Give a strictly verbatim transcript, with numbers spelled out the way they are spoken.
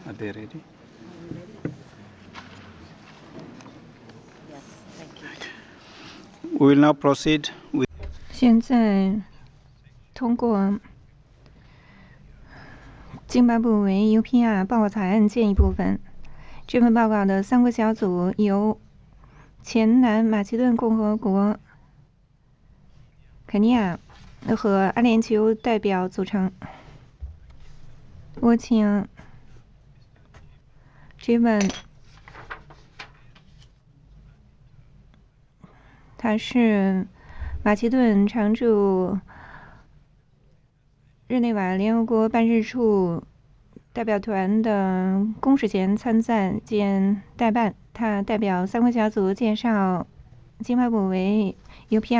Are they ready? Yes, thank you. We will now proceed with 现在通过津巴布韦 U P R 报告草案建议部分。这份报告的三个小组由前南马其顿共和国、肯尼亚和阿联酋代表组成。我请 Jivan， 他是马其顿常驻日内瓦联合国办事处代表团的公使衔参赞兼代办，他代表三个小组介绍津巴布韦 U P R